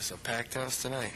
It's a packed house tonight.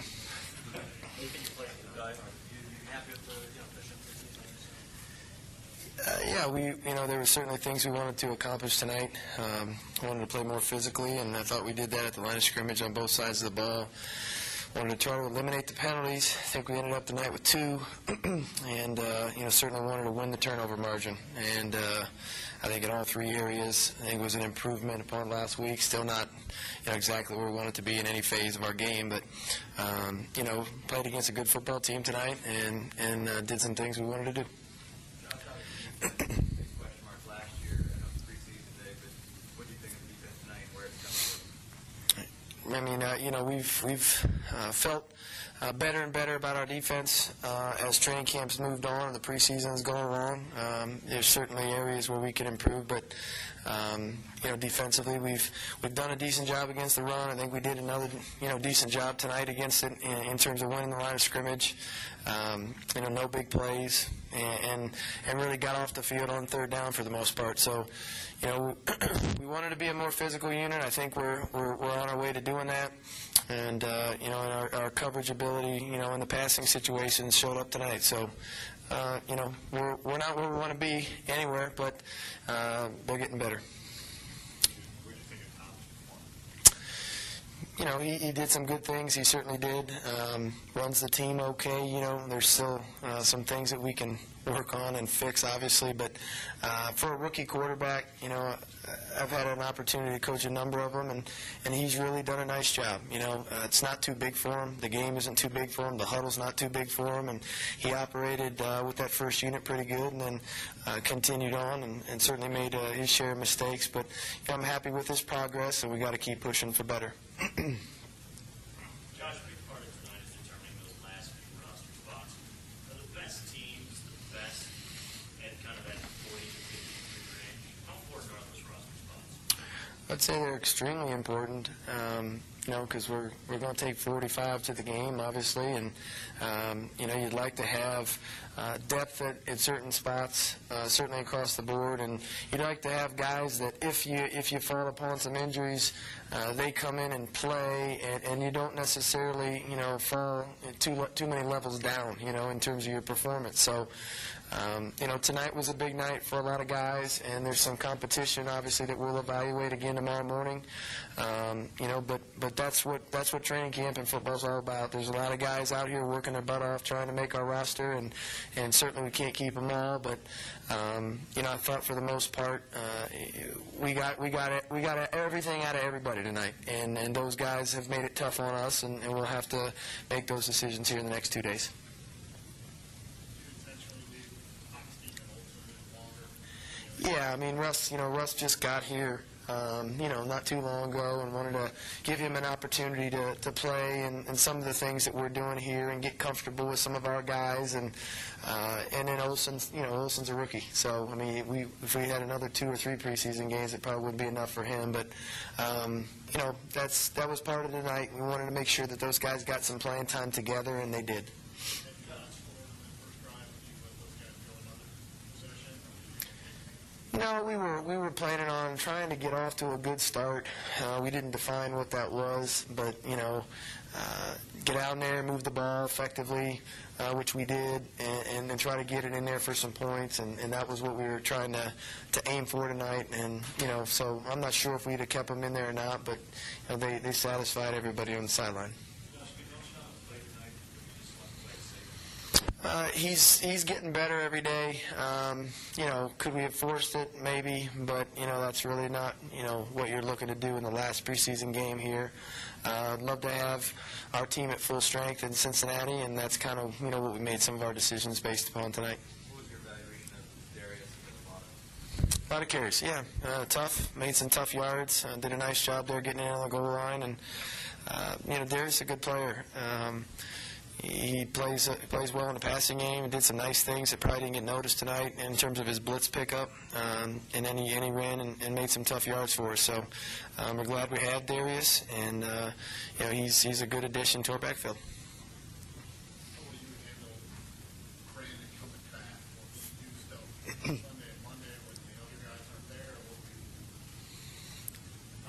Yeah, there were certainly things we wanted to accomplish tonight. Wanted to play more physically, and I thought we did that at the line of scrimmage on both sides of the ball. Wanted to try to eliminate the penalties. I think we ended up tonight with 2, and certainly wanted to win the turnover margin. And I think in all 3 areas, I think it was an improvement upon last week. Still not, exactly where we wanted to be in any phase of our game, but played against a good football team tonight, and did some things we wanted to do. I mean, we've felt better and better about our defense as training camps moved on and the preseason is going along. There's certainly areas where we can improve, but defensively we've done a decent job against the run. I think we did another decent job tonight against it in terms of winning the line of scrimmage. No big plays, and really got off the field on 3rd down for the most part. So, we wanted to be a more physical unit. I think we're on our way to doing that. And our coverage ability, in the passing situations showed up tonight. So, we're not where we want to be anywhere, but they're getting better. He did some good things. He certainly did. Runs the team okay. There's still some things that we can work on and fix, obviously. But for a rookie quarterback, I've had an opportunity to coach a number of them, and he's really done a nice job. It's not too big for him. The game isn't too big for him. The huddle's not too big for him. And he operated with that first unit pretty good, and then continued on and certainly made his share of mistakes. But I'm happy with his progress, and we got to keep pushing for better. Josh, a big part of tonight is determining those last few roster spots. Are the best teams the best at kind of that 40 to 53 range? How important are those roster spots? I'd say they're extremely important, because we're going to take 45 to the game, obviously, and you'd like to have depth at certain spots, certainly across the board, and you'd like to have guys that if you fall upon some injuries, they come in and play, and you don't necessarily fall too many levels down, in terms of your performance. So. Tonight was a big night for a lot of guys, and there's some competition, obviously, that we'll evaluate again tomorrow morning. But that's what training camp and football's all about. There's a lot of guys out here working their butt off trying to make our roster, and certainly we can't keep them all. But I thought for the most part we got everything out of everybody tonight, and those guys have made it tough on us, and we'll have to make those decisions here in the next 2 days. Yeah, I mean, Russ just got here, not too long ago, and wanted to give him an opportunity to play and some of the things that we're doing here and get comfortable with some of our guys, and then Olsen's a rookie, so I mean, if we had another 2 or 3 preseason games, it probably wouldn't be enough for him, but that was part of the night. We wanted to make sure that those guys got some playing time together, and they did. No, we were planning on trying to get off to a good start. We didn't define what that was, but get out in there, move the ball effectively, which we did, and then try to get it in there for some points, and that was what we were trying to aim for tonight. And so I'm not sure if we'd have kept them in there or not, but they satisfied everybody on the sideline. He's getting better every day. Could we have forced it? Maybe, but that's really not what you're looking to do in the last preseason game here. I'd love to have our team at full strength in Cincinnati, and that's kind of what we made some of our decisions based upon tonight. What was your evaluation of Darius? A lot of carries, yeah. Tough, made some tough yards. Did a nice job there getting in on the goal line, and Darius is a good player. He plays well in the passing game and did some nice things that probably didn't get noticed tonight in terms of his blitz pickup, and then he ran and made some tough yards for us. So we're glad we have Darius, and he's a good addition to our backfield.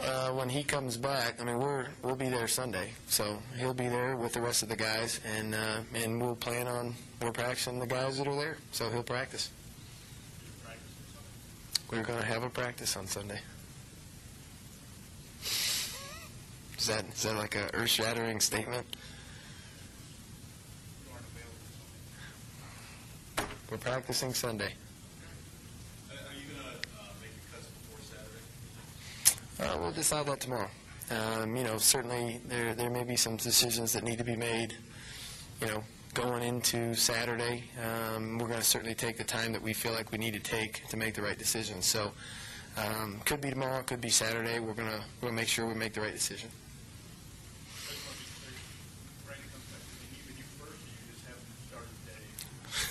when he comes back, I mean, we'll be there Sunday, so he'll be there with the rest of the guys, and we'll plan on we're practicing the guys that are there, so he'll practice. We're going to have a practice on Sunday. Is that like a earth-shattering statement? We're practicing Sunday. Are you going to make your cuts before Saturday? We'll decide that tomorrow. Certainly there may be some decisions that need to be made, going into Saturday. We're going to certainly take the time that we feel like we need to take to make the right decision. So could be tomorrow, could be Saturday. We're going to make sure we make the right decision.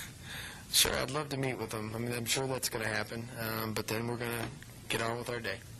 Sure, I'd love to meet with them. I mean, I'm sure that's going to happen, but then we're going to get on with our day.